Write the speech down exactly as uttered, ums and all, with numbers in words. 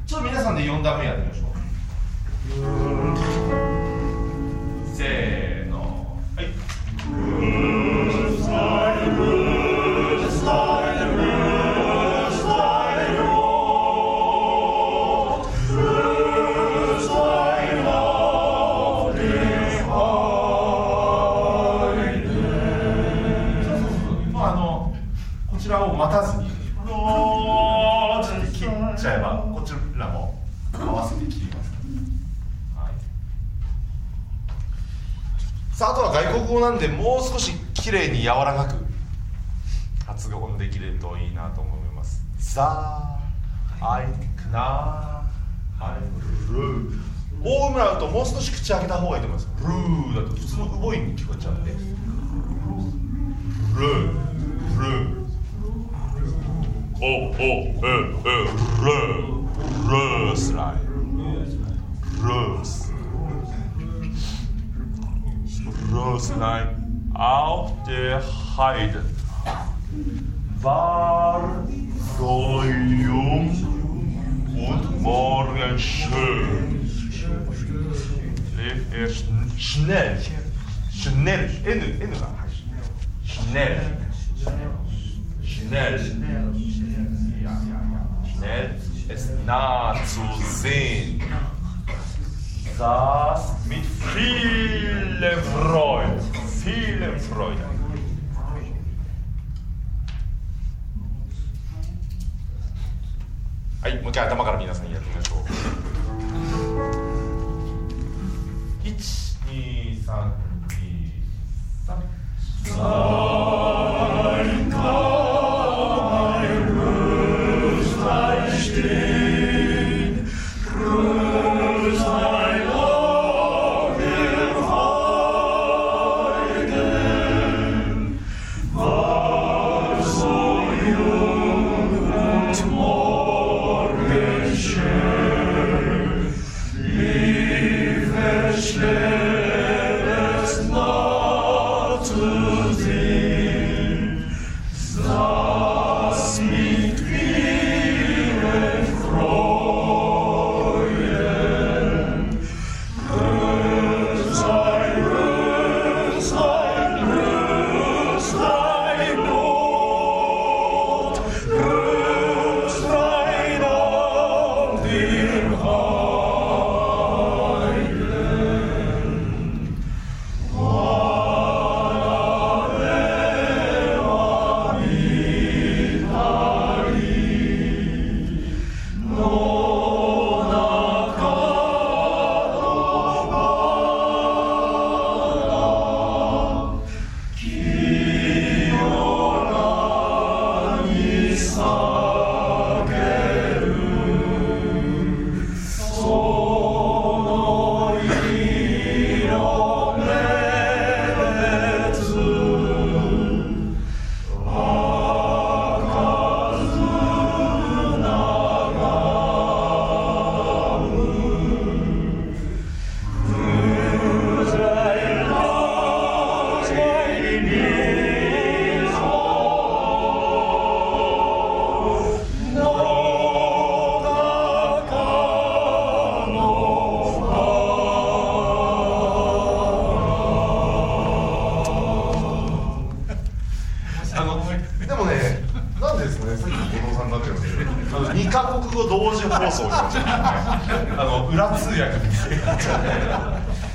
ちょっと皆さんでよん段目やってみましょう。せーの、はい。こちらを待たずにローって切っちゃえばこちらも合わせて切ります、はい、さあ、あとは外国語なんでもう少し綺麗に柔らかく発音できるといいなと思います。さあ、アイクナアイルー、大海だともう少し口開けた方がいいと思います。ルーだと普通のうぼいに聞こえちゃうんで、ルールーおおええルースライルースルースライauf der Heide war Frühling und morgen schön lief er schnell schnell N N が schnell schnell schnell es nah zu sehen, das mit vielem Freude, vielem Freude. はい、もう一回頭から皆さんやってみましょう。いち、に、さん、に、さん。にカ国語同時放送になっちゃう、ね、あの裏通訳みたいになっちゃうね。